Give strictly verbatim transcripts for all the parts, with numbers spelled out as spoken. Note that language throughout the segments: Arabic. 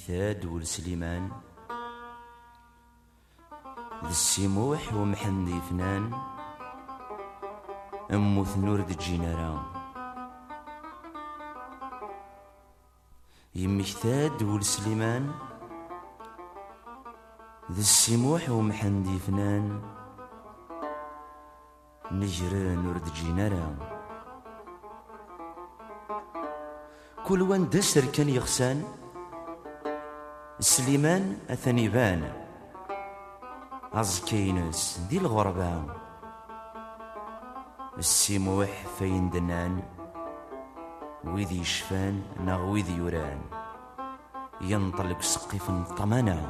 يمكثاد ولسليمان ذي السموح ومحندي فنان أموت نور دي الجنران يمكثاد ولسليمان ذي السموح ومحندي فنان نجرى نور دي الجنران كل وان دسر كان يغسان سليمان أثني بان عزكينس دي الغربة السموح فين دنان ويذي شفان ناغ ويذي يوران ينطلق سقيف طمانا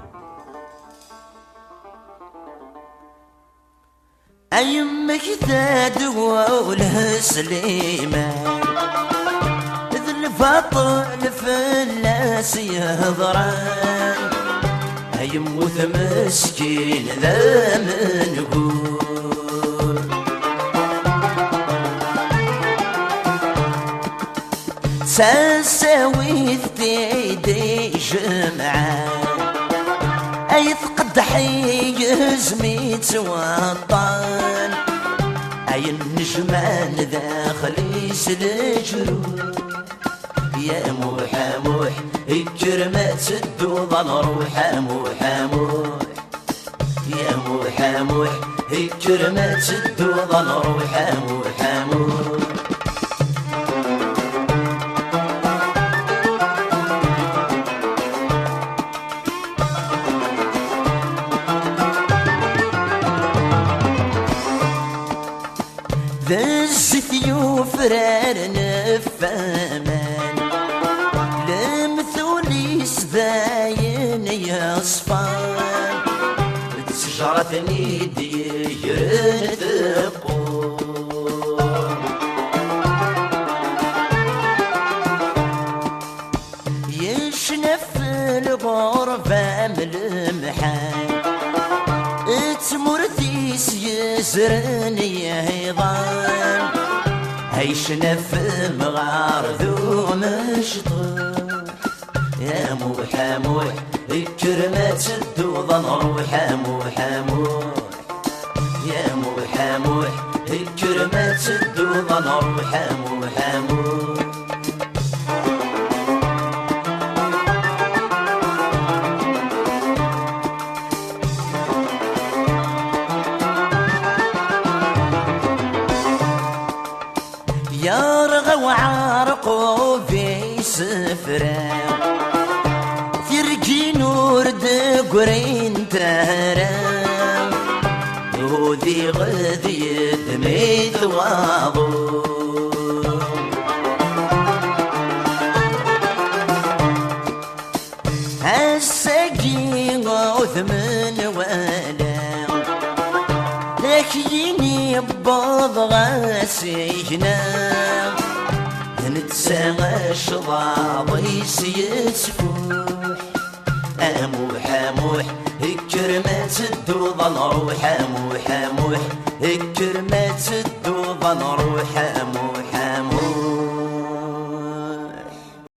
أيمك تدوى له سليمان ذي الفطل فلاس يهضران أيموت مسكين ذا منقول ساساوي ثديدي جمعان أي ثقد حيز ميت وطان أي النجمان داخلي سلجلو يا موح موح الكرمة تدوض نروح موح موح يا موح موح الكرمة تدوض نروح موح موح ذا الزيت يوفرار نفامان لمثولي سباين يصفان تشجرة نيدي يرتقون يشنف الغرفة ملمحان تمرثيس يزرن يهيضان هيشنف مغار ذو مشطوح يا موح موح الكرمة تدوض نروح موح موح يا موح موح الكرمة تدوض نروح موح موح يارغ وعارقو في سفران ثرقي نور دقرين تهران وذي غذي دميت واضو هالساقي غوث من ولا لكيني ببض غاسينا نتساغى شضاضي سيسفوح أموح أموح الكرمة تدوض نروح أموح أموح الكرمة تدوض نروح أموح